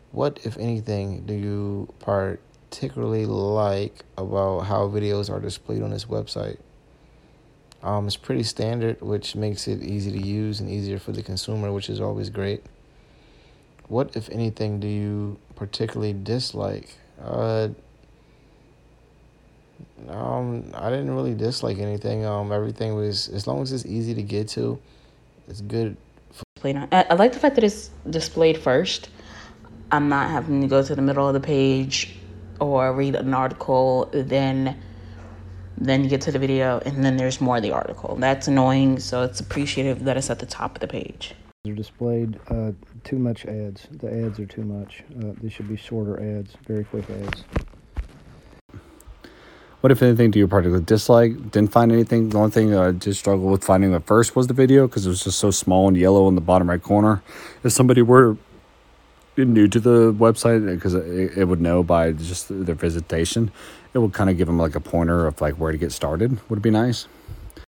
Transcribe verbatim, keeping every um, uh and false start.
What, if anything, do you particularly like about how videos are displayed on this website? Um, it's pretty standard, which makes it easy to use and easier for the consumer, which is always great. What, if anything, do you particularly dislike? Uh, um, I didn't really dislike anything. Um, everything was, as long as it's easy to get to, it's good. I, I like the fact that it's displayed first. I'm not having to go to the middle of the page or read an article, then then you get to the video, and then there's more of the article. That's annoying, so it's appreciative that it's at the top of the page. They're displayed uh, too much ads. The ads are too much. Uh, they should be shorter ads, very quick ads. What, if anything, do you particularly dislike? Didn't find anything. The only thing I did struggle with finding at first was the video because it was just so small and yellow in the bottom right corner. If somebody were new to the website, because it, it would know by just their visitation, it would kind of give them like a pointer of like where to get started. Would be nice.